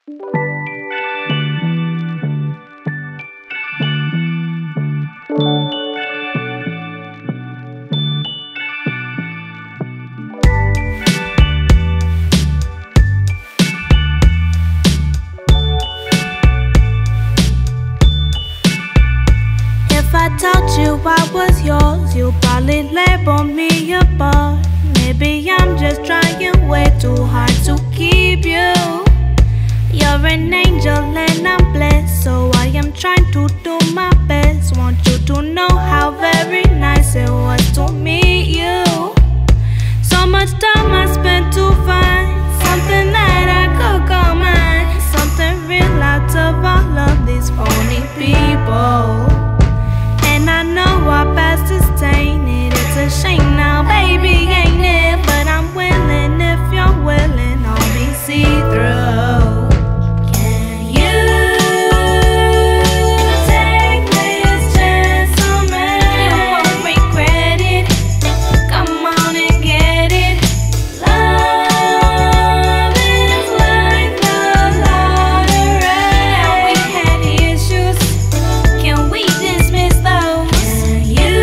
If I told you I was yours, you'd probably label me a bug. Maybe I'm just trying way too hard to keep you. You're an angel and I'm blessed, so I am trying to do my best. Want you to know how very nice it was to meet you. So much time I spent to find something that I could call mine, something real out of all of these phony people. And I know our past is tainted. It's a shame now, baby, ain't it? But I'm willing if you're willing, I'll be see-through. Can you take this chance on me? You won't regret it. Come on and get it. Love is like the lottery. And we had issues. Can we dismiss those? Can you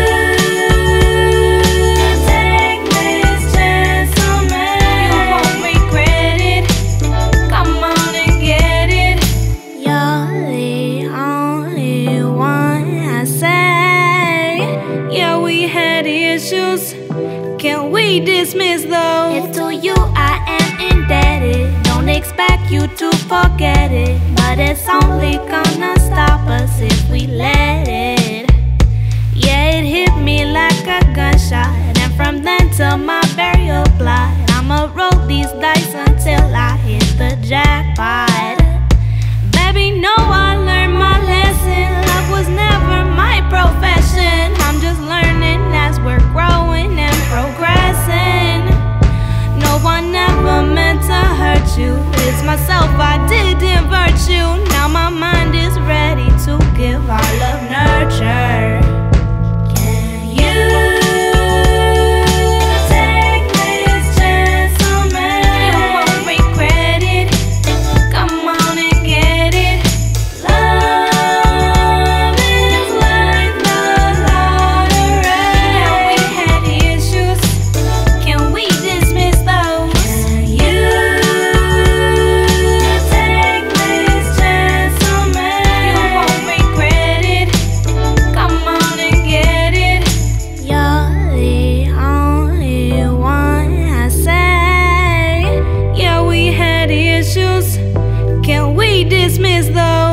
take this chance on me? You won't regret it. Come on and get it. You're the only one I say. Yeah, we had issues. Can we dismiss those? If to you I am indebted, don't expect you to forget it. But it's only gonna stop us if we let it. Yeah, it hit me like a gunshot, and from then till my burial plot, I'ma roll these dice until I hit the jackpot. Baby, no, I learned my lesson. Love was never my profession. I'm just learning as we're growing and progressing. No one ever meant to hurt you. It's myself, I didn't virtue. Now my mind is ready to give all of nurture. Can you take this chance on me? You won't regret it. Come on and get it. Love is like the lottery. And we had issues. Can we dismiss those? Can you take this chance on me? You won't regret it. Come on and get it. You're the only one I say. Yeah, we had issues. Can we dismiss those?